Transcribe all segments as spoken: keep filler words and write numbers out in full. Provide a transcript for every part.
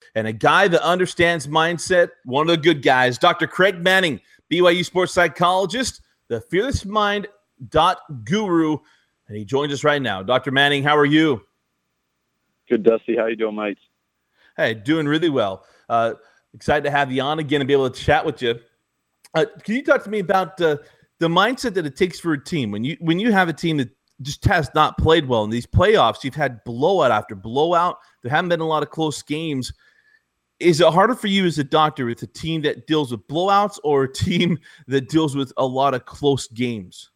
and a guy that understands mindset, one of the good guys, Doctor Craig Manning, B Y U sports psychologist, the fearless mind dot guru, and he joins us right now. Doctor Manning, how are you? Good, Dusty. How you doing, mate? Hey, doing really well. Uh, excited to have you on again and be able to chat with you. Uh, can you talk to me about uh, the mindset that it takes for a team when you when you have a team that just has not played well in these playoffs? You've had blowout after blowout. There haven't been a lot of close games. Is it harder for you as a doctor with a team that deals with blowouts or a team that deals with a lot of close games?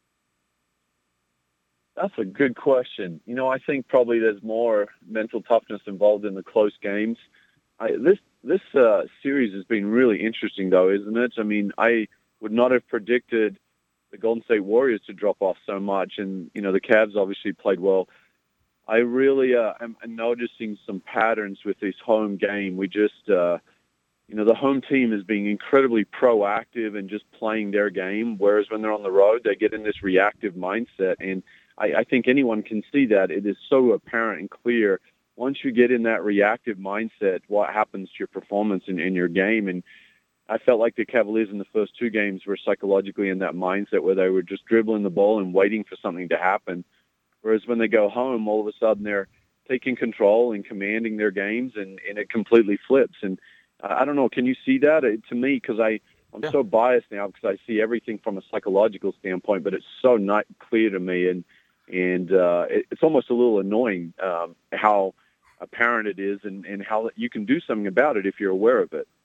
That's a good question. You know, I think probably there's more mental toughness involved in the close games. I, this this uh, series has been really interesting, though, isn't it? I mean, I would not have predicted the Golden State Warriors to drop off so much, and you know, the Cavs obviously played well. I really uh, am noticing some patterns with this home game. We just, uh, you know, the home team is being incredibly proactive and just playing their game, whereas when they're on the road, they get in this reactive mindset. And I, I think anyone can see that. It is so apparent and clear. Once you get in that reactive mindset, what happens to your performance in, in your game? And I felt like the Cavaliers in the first two games were psychologically in that mindset where they were just dribbling the ball and waiting for something to happen. Whereas when they go home, all of a sudden they're taking control and commanding their games, and, and it completely flips. And uh, I don't know, can you see that? It, to me, because I I'm yeah. so biased now because I see everything from a psychological standpoint, but it's so not clear to me, and and uh, it, it's almost a little annoying um, how apparent it is, and, and how you can do something about it if you're aware of it.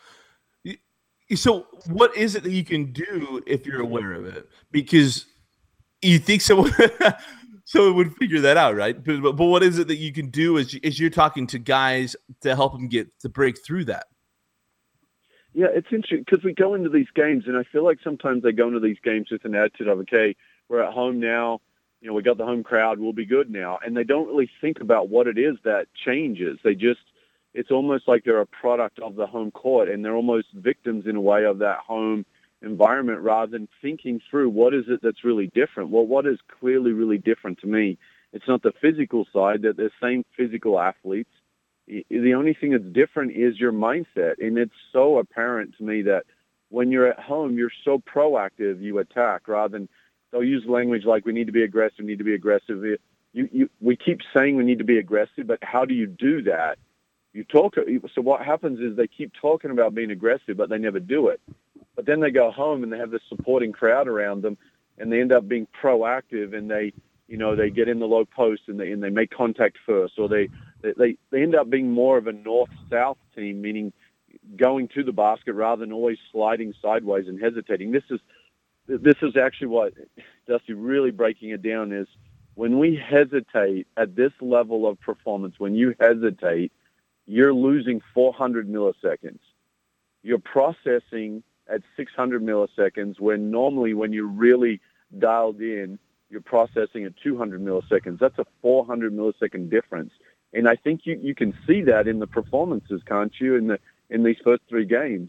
So what is it that you can do if you're aware of it? Because you think someone someone would figure that out, right? But, but what is it that you can do as, as you're talking to guys to help them get to break through that? Yeah, it's interesting because we go into these games, and I feel like sometimes they go into these games with an attitude of, okay, we're at home now, you know, we got the home crowd, we'll be good now. And they don't really think about what it is that changes. They just, it's almost like they're a product of the home court, and they're almost victims in a way of that home environment rather than thinking through what is it that's really different. Well, what is clearly really different to me? It's not the physical side, that they're the same physical athletes. The only thing that's different is your mindset. And it's so apparent to me that when you're at home, you're so proactive, you attack rather than, they'll use language like we need to be aggressive, we need to be aggressive. You, you, we keep saying we need to be aggressive, but how do you do that? You talk. So what happens is they keep talking about being aggressive, but they never do it. But then they go home and they have this supporting crowd around them, and they end up being proactive, and they, you know, they get in the low post and they and they make contact first, or they they they end up being more of a north-south team, meaning going to the basket rather than always sliding sideways and hesitating. This is this is actually what, Dusty, really breaking it down is when we hesitate at this level of performance. When you hesitate, you're losing four hundred milliseconds. You're processing at six hundred milliseconds, when normally when you're really dialed in, you're processing at two hundred milliseconds. That's a four hundred millisecond difference. And I think you, you can see that in the performances, can't you, in the in these first three games?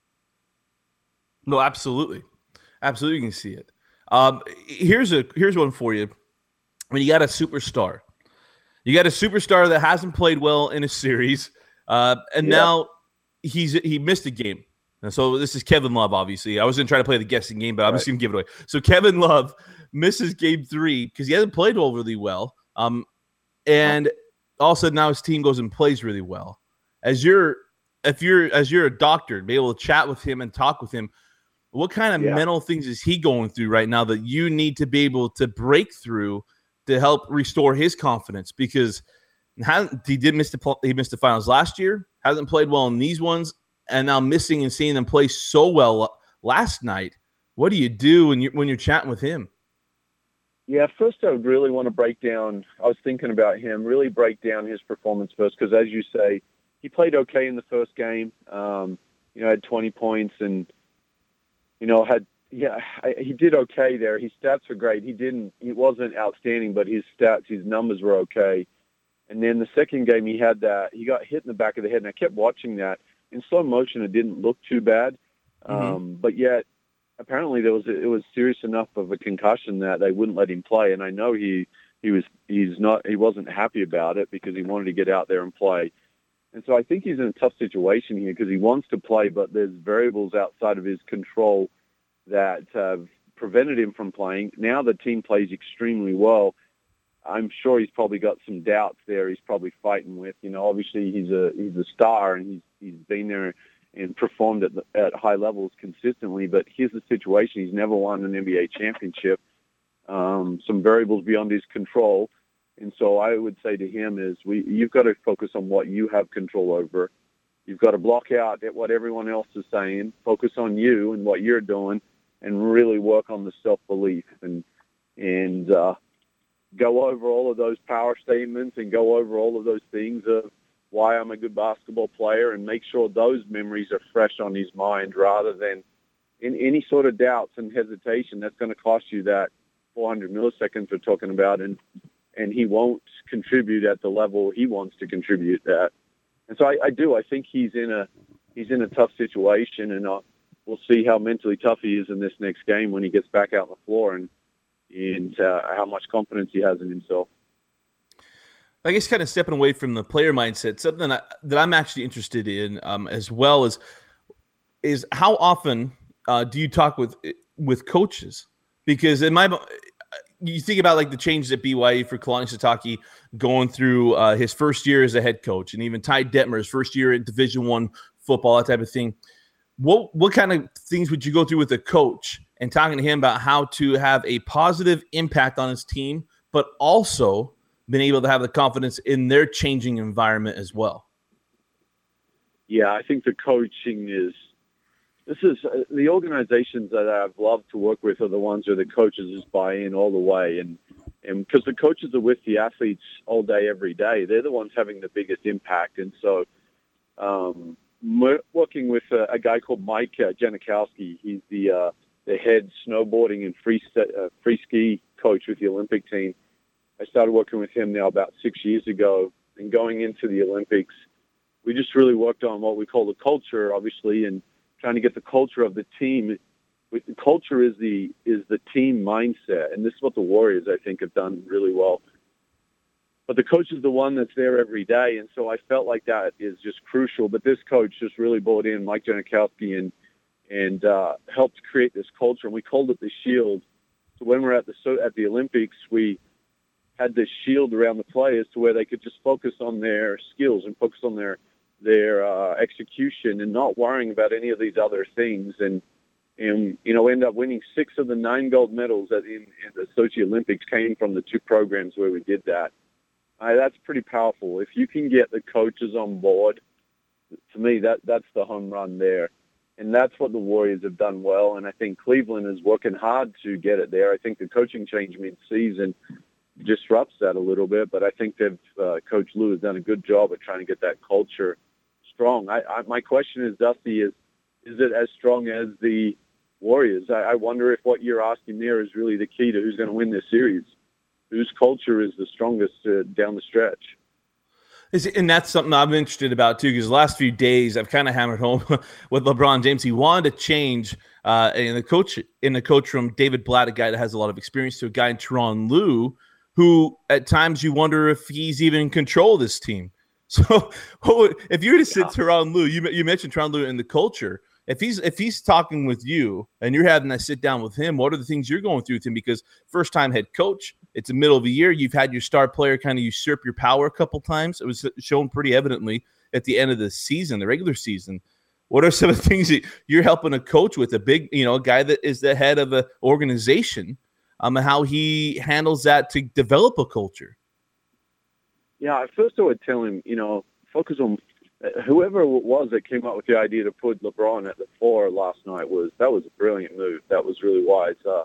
No, absolutely. Absolutely, you can see it. Um, here's a here's one for you. When you got a superstar, you got a superstar that hasn't played well in a series, uh, and yeah. now he's he missed a game. And so this is Kevin Love, obviously. I was going to try to play the guessing game, but I'm right. just going to give it away. So Kevin Love misses game three because he hasn't played really well. Um, and all of a sudden now his team goes and plays really well. As you're, if you're, as you're a doctor, be able to chat with him and talk with him, what kind of yeah. mental things is he going through right now that you need to be able to break through to help restore his confidence? Because he did miss the he missed the finals last year, hasn't played well in these ones, and now missing and seeing them play so well last night. What do you do when you're when you're chatting with him? Yeah, first I would really want to break down. I was thinking about him, really break down his performance first, because as you say, he played okay in the first game. Um, you know, had twenty points and you know had yeah I, he did okay there. His stats were great. He didn't he wasn't outstanding, but his stats, his numbers were okay. And then the second game, he had that he got hit in the back of the head, and I kept watching that in slow motion. It didn't look too bad, mm-hmm. um, but yet apparently there was it was serious enough of a concussion that they wouldn't let him play. And I know he he was he's not he wasn't happy about it because he wanted to get out there and play. And so I think he's in a tough situation here because he wants to play, but there's variables outside of his control that have prevented him from playing. Now the team plays extremely well. I'm sure he's probably got some doubts there he's probably fighting with. You know, obviously he's a he's a star and he's he's been there and performed at, the, at high levels consistently. But here's the situation. He's never won an N B A championship. Um, some variables beyond his control. And so I would say to him is we you've got to focus on what you have control over. You've got to block out at what everyone else is saying, focus on you and what you're doing, and really work on the self-belief and and uh, go over all of those power statements and go over all of those things of why I'm a good basketball player and make sure those memories are fresh on his mind rather than in any sort of doubts and hesitation. That's going to cost you that four hundred milliseconds we're talking about, and and he won't contribute at the level he wants to contribute at. And so I, I do. I think he's in a he's in a tough situation, and uh, we'll see how mentally tough he is in this next game when he gets back out on the floor and and uh, how much confidence he has in himself. I guess kind of stepping away from the player mindset, something that, I, that I'm actually interested in um, as well as is how often uh, do you talk with with coaches? Because in my you think about like the changes at B Y U for Kalani Sitake going through uh, his first year as a head coach, and even Ty Detmer's first year in Division One football, that type of thing. What what kind of things would you go through with a coach and talking to him about how to have a positive impact on his team, but also been able to have the confidence in their changing environment as well? Yeah, I think the coaching is. This is uh, the organizations that I've loved to work with are the ones where the coaches just buy in all the way, and and because the coaches are with the athletes all day, every day, they're the ones having the biggest impact. And so, um, working with a, a guy called Mike uh, Janikowski, he's the uh, the head snowboarding and free uh, free ski coach with the Olympic team. I started working with him now about six years ago, and going into the Olympics, we just really worked on what we call the culture, obviously, and trying to get the culture of the team. The culture is the is the team mindset, and this is what the Warriors, I think, have done really well. But the coach is the one that's there every day, and so I felt like that is just crucial. But this coach just really bought in, Mike Janikowski, and and uh, helped create this culture, and we called it the Shield. So when we're at the so at the Olympics, we had this shield around the players to where they could just focus on their skills and focus on their their uh, execution and not worrying about any of these other things. And, and you know, end up winning six of the nine gold medals at in, in the Sochi Olympics came from the two programs where we did that. Uh, that's pretty powerful. If you can get the coaches on board, to me, that that's the home run there. And that's what the Warriors have done well. And I think Cleveland is working hard to get it there. I think the coaching change mid-season disrupts that a little bit, but I think they've uh, Coach Lue has done a good job at trying to get that culture strong. I, I, my question is, Dusty, is is it as strong as the Warriors? I, I wonder if what you're asking there is really the key to who's going to win this series. Whose culture is the strongest uh, down the stretch? Is, and that's something I'm interested about too, because the last few days I've kind of hammered home with LeBron James. He wanted to change uh, in the coach in the coach room, David Blatt, a guy that has a lot of experience, to a guy in Tyronn Lue, who at times you wonder if he's even in control of this team. So if you were to sit yeah. Tyronn Lue, you you mentioned Tyronn Lue in the culture. If he's if he's talking with you and you're having that sit down with him, what are the things you're going through with him? Because first time head coach, it's the middle of the year. You've had your star player kind of usurp your power a couple times. It was shown pretty evidently at the end of the season, the regular season. What are some of the things that you're helping a coach with, a big, you know, a guy that is the head of an organization, um, and how he handles that to develop a culture? Yeah, at first I would tell him, you know, focus on whoever it was that came up with the idea to put LeBron at the four last night. Was that was a brilliant move. That was really wise. Uh,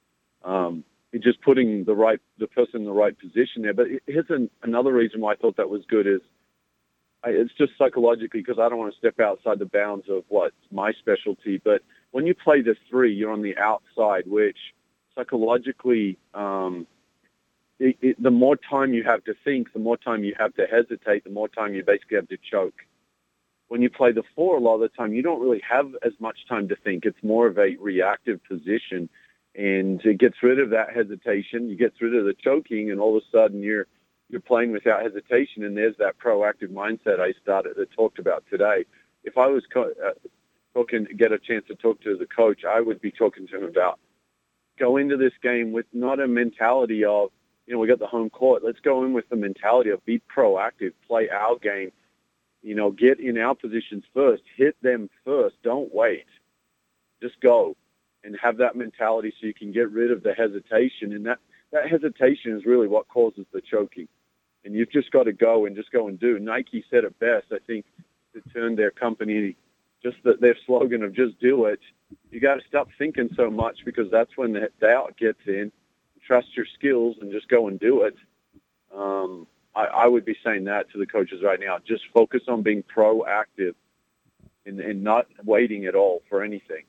um, just putting the right the person in the right position there. But here's an, another reason why I thought that was good is I, it's just psychologically, because I don't want to step outside the bounds of what's my specialty. But when you play the three, you're on the outside, which psychologically, um, It, it, the more time you have to think, the more time you have to hesitate, the more time you basically have to choke. When you play the four, a lot of the time, you don't really have as much time to think. It's more of a reactive position, and it gets rid of that hesitation. You get rid of the choking, and all of a sudden you're you're playing without hesitation, and there's that proactive mindset I started that talked about today. If I was co- uh, talking, get a chance to talk to the coach, I would be talking to him about go into this game with not a mentality of, you know, we got the home court. Let's go in with the mentality of be proactive, play our game, you know, get in our positions first, hit them first. Don't wait. Just go and have that mentality so you can get rid of the hesitation. And that, that hesitation is really what causes the choking. And you've just got to go and just go and do. Nike said it best, I think, to turn their company, just the, their slogan of just do it. You got to stop thinking so much, because that's when the doubt gets in. Trust your skills and just go and do it. Um, I, I would be saying that to the coaches right now. Just focus on being proactive and, and not waiting at all for anything.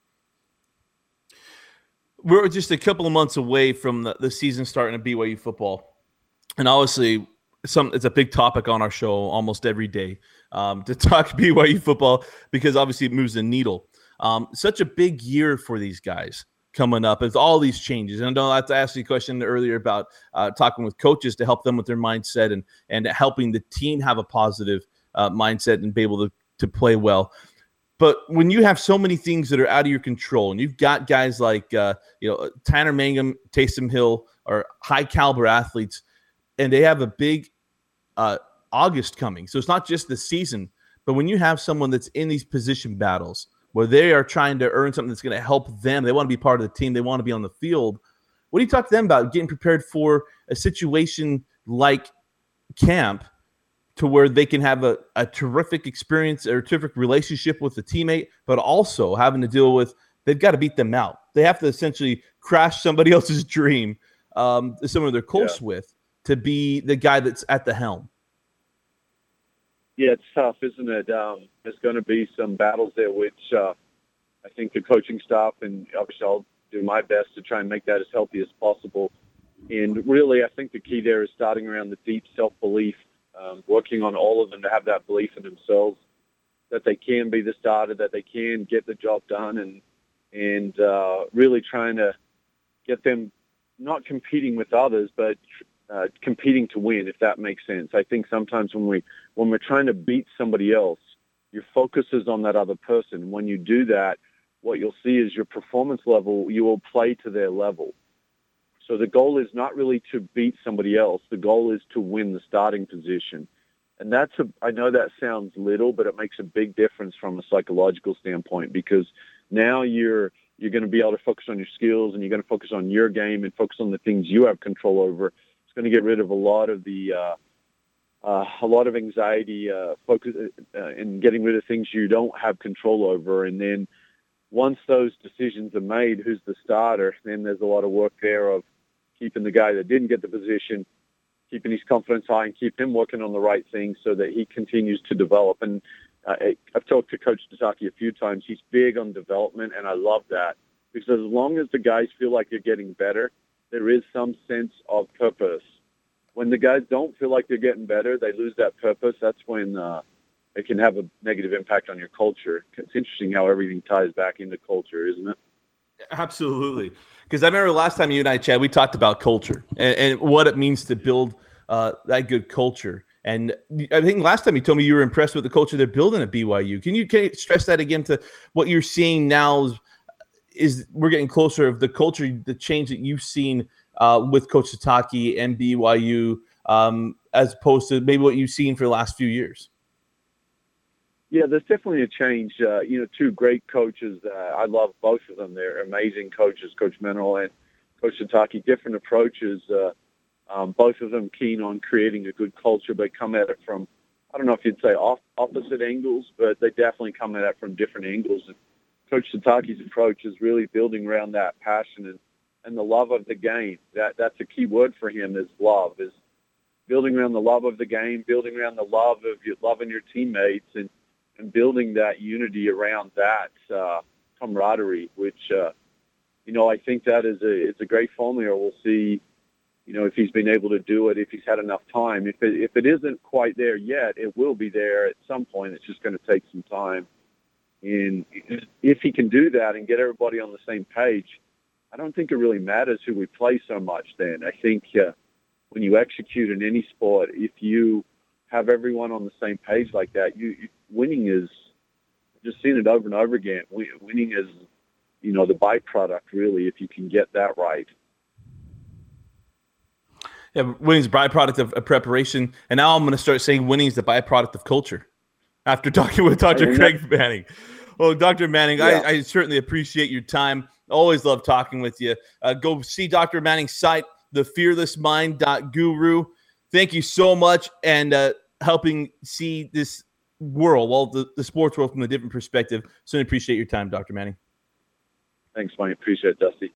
We're just a couple of months away from the, the season starting at B Y U football. And obviously, some it's a big topic on our show almost every day um, to talk B Y U football, because obviously it moves the needle. Um, such a big year for these guys coming up with all these changes. And I know I have to ask you a question earlier about uh, talking with coaches to help them with their mindset and and helping the team have a positive uh, mindset and be able to, to play well. But when you have so many things that are out of your control, and you've got guys like uh, you know Tanner Mangum, Taysom Hill, are high caliber athletes, and they have a big uh, August coming. So it's not just the season, but when you have someone that's in these position battles where they are trying to earn something that's going to help them, they want to be part of the team, they want to be on the field. What do you talk to them about getting prepared for a situation like camp, to where they can have a, a terrific experience or a terrific relationship with the teammate, but also having to deal with, they've got to beat them out. They have to essentially crash somebody else's dream, um, someone they're close Yeah. with, to be the guy that's at the helm. Yeah, it's tough, isn't it? Um, there's going to be some battles there, which uh, I think the coaching staff, and obviously I'll do my best to try and make that as healthy as possible. And really, I think the key there is starting around the deep self-belief, um, working on all of them to have that belief in themselves, that they can be the starter, that they can get the job done, and and uh, really trying to get them not competing with others, but uh, competing to win, if that makes sense. I think sometimes when, we, when we're trying to beat somebody else, your focus is on that other person. When you do that, what you'll see is your performance level, you will play to their level. So the goal is not really to beat somebody else. The goal is to win the starting position. And that's a, I know that sounds little, but it makes a big difference from a psychological standpoint, because now you're you're going to be able to focus on your skills, and you're going to focus on your game and focus on the things you have control over. It's going to get rid of a lot of the uh, uh, a lot of anxiety, uh, focus, uh, and getting rid of things you don't have control over. And then once those decisions are made, who's the starter, then there's a lot of work there of keeping the guy that didn't get the position, keeping his confidence high, and keep him working on the right things so that he continues to develop. And uh, I've talked to Coach Sasaki a few times. He's big on development, and I love that, because as long as the guys feel like they're getting better, there is some sense of purpose. When the guys don't feel like they're getting better, they lose that purpose. That's when uh, it can have a negative impact on your culture. It's interesting how everything ties back into culture, isn't it? Absolutely. Because I remember last time you and I, Chad, we talked about culture and, and what it means to build uh, that good culture. And I think last time you told me you were impressed with the culture they're building at B Y U. Can you, can you stress that again to what you're seeing now is, is we're getting closer of the culture, the change that you've seen uh, with Coach Sitake and B Y U, um, as opposed to maybe what you've seen for the last few years? Yeah, there's definitely a change. Uh, you know, two great coaches. Uh, I love both of them. They're amazing coaches, Coach Menel and Coach Sitake. Different approaches. Uh, um, both of them keen on creating a good culture, but come at it from, I don't know if you'd say off, opposite angles, but they definitely come at it from different angles. And Coach Sitake's approach is really building around that passion and, and the love of the game. That That's a key word for him, is love, is building around the love of the game, building around the love of your, loving your teammates, and and building that unity around that uh, camaraderie, which, uh, you know, I think that is a, it's a great formula. We'll see, you know, if he's been able to do it, if he's had enough time. If it, if it isn't quite there yet, it will be there at some point. It's just going to take some time. And if he can do that and get everybody on the same page, I don't think it really matters who we play so much then. I think uh, when you execute in any sport, if you have everyone on the same page like that, you, you winning is just seeing it over and over again. Winning is, you know, the byproduct really, if you can get that right. Yeah, winning is a byproduct of, of preparation, and now I'm going to start saying winning is the byproduct of culture. After talking with Doctor Craig Manning, well, Doctor Manning, yeah. I, I certainly appreciate your time. Always love talking with you. Uh, go see Doctor Manning's site, the fearless mind dot guru. Thank you so much, and uh, helping see this world, well, the, the sports world from a different perspective. So I appreciate your time, Doctor Manning. Thanks, Mike. Appreciate it, Dusty.